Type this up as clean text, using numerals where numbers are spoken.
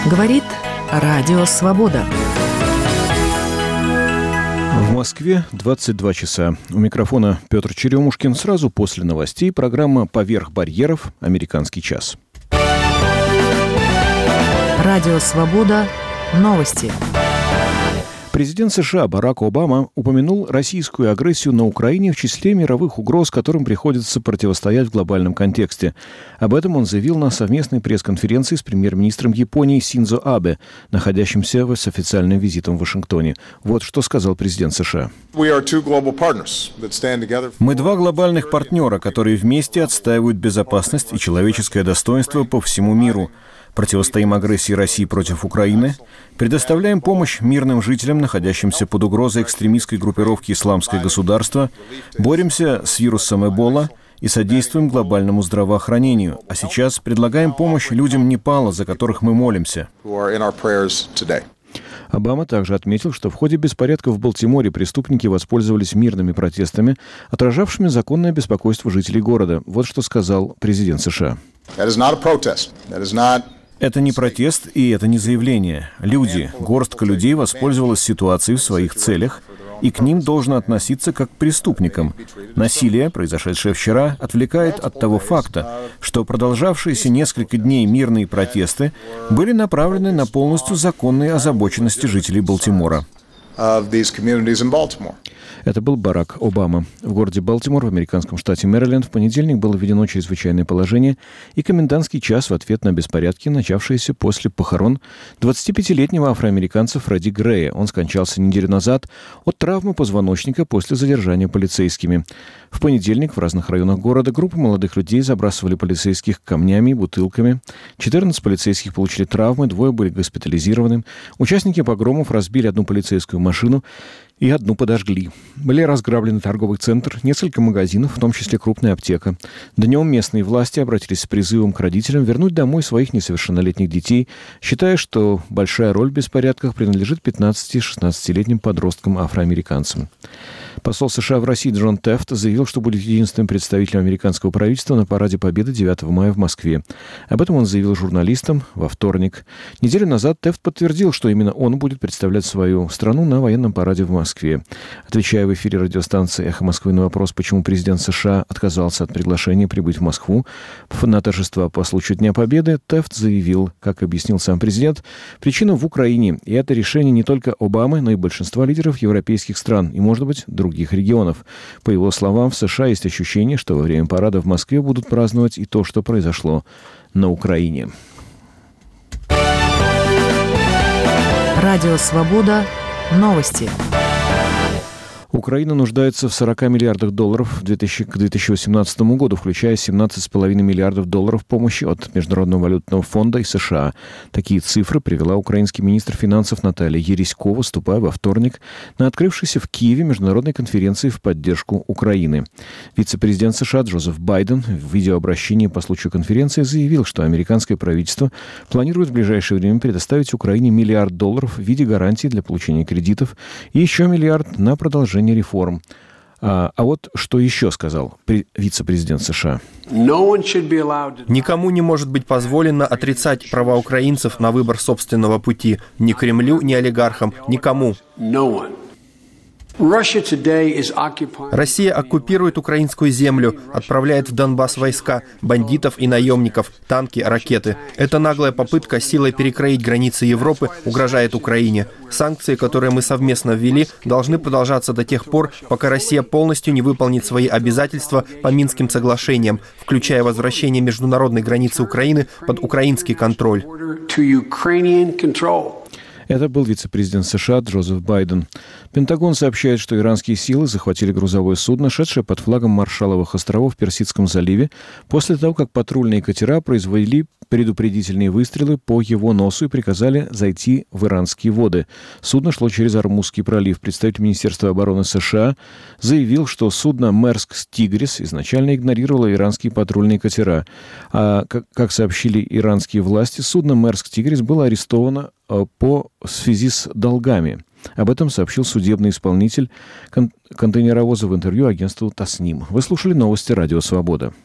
Говорит Радио Свобода. В Москве 22 часа. У микрофона Петр Черемушкин. Сразу после новостей программа «Поверх барьеров. Американский час». Радио Свобода. Новости. Президент США Барак Обама упомянул российскую агрессию на Украине в числе мировых угроз, которым приходится противостоять в глобальном контексте. Об этом он заявил на совместной пресс-конференции с премьер-министром Японии Синдзо Абе, находящимся с официальным визитом в Вашингтоне. Вот что сказал президент США. Мы два глобальных партнера, которые вместе отстаивают безопасность и человеческое достоинство по всему миру. Противостоим агрессии России против Украины, предоставляем помощь мирным жителям, находящимся под угрозой экстремистской группировки «Исламское государство», боремся с вирусом Эбола и содействуем глобальному здравоохранению. А сейчас предлагаем помощь людям Непала, за которых мы молимся. Обама также отметил, что в ходе беспорядков в Балтиморе преступники воспользовались мирными протестами, отражавшими законное беспокойство жителей города. Вот что сказал президент США. Это не протест и это не заявление. Люди, горстка людей воспользовалась ситуацией в своих целях, и к ним должно относиться как к преступникам. Насилие, произошедшее вчера, отвлекает от того факта, что продолжавшиеся несколько дней мирные протесты были направлены на полностью законные озабоченности жителей Балтимора. Это был Барак Обама. В городе Балтимор в американском штате Мэриленд в понедельник было введено чрезвычайное положение и комендантский час в ответ на беспорядки, начавшиеся после похорон 25-летнего афроамериканца Фредди Грея. Он скончался неделю назад от травмы позвоночника после задержания полицейскими. В понедельник в разных районах города группы молодых людей забрасывали полицейских камнями и бутылками. 14 полицейских получили травмы, 2 были госпитализированы. Участники погромов разбили одну полицейскую машину и одну подожгли. Были разграблены торговый центр, несколько магазинов, в том числе крупная аптека. Днем местные власти обратились с призывом к родителям вернуть домой своих несовершеннолетних детей, считая, что большая роль в беспорядках принадлежит 15-16-летним подросткам-афроамериканцам. Посол США в России Джон Тефт заявил, что будет единственным представителем американского правительства на параде Победы 9 мая в Москве. Об этом он заявил журналистам во вторник. Неделю назад Тефт подтвердил, что именно он будет представлять свою страну на военном параде в Москве. Отвечая в эфире радиостанции «Эхо Москвы» на вопрос, почему президент США отказался от приглашения прибыть в Москву на торжества по случаю Дня Победы, Тефт заявил, как объяснил сам президент, причина в Украине. И это решение не только Обамы, но и большинства лидеров европейских стран и, может быть, других регионов. По его словам, в США есть ощущение, что во время парада в Москве будут праздновать и то, что произошло на Украине. Радио Свобода. Новости. Украина нуждается в 40 миллиардах долларов к 2018 году, включая 17,5 миллиардов долларов помощи от Международного валютного фонда и США. Такие цифры привела украинский министр финансов Наталья Ересько, выступая во вторник на открывшейся в Киеве международной конференции в поддержку Украины. Вице-президент США Джозеф Байден в видеообращении по случаю конференции заявил, что американское правительство планирует в ближайшее время предоставить Украине $1 миллиард в виде гарантий для получения кредитов и еще $1 миллиард на продолжение реформ. А вот что еще сказал вице-президент США. Никому не может быть позволено отрицать права украинцев на выбор собственного пути. Ни Кремлю, ни олигархам. Никому. Россия оккупирует украинскую землю, отправляет в Донбасс войска, бандитов и наемников, танки, ракеты. Эта наглая попытка силой перекроить границы Европы угрожает Украине. Санкции, которые мы совместно ввели, должны продолжаться до тех пор, пока Россия полностью не выполнит свои обязательства по Минским соглашениям, включая возвращение международной границы Украины под украинский контроль. Это был вице-президент США Джозеф Байден. Пентагон сообщает, что иранские силы захватили грузовое судно, шедшее под флагом Маршалловых островов в Персидском заливе, после того, как патрульные катера произвели предупредительные выстрелы по его носу и приказали зайти в иранские воды. Судно шло через Ормузский пролив. Представитель Министерства обороны США заявил, что судно «Мерск Тигрис» изначально игнорировало иранские патрульные катера. А, как сообщили иранские власти, судно «Мерск Тигрис» было арестовано в связи с долгами. Об этом сообщил судебный исполнитель контейнеровоза в интервью агентству Тасним. Вы слушали новости Радио Свобода.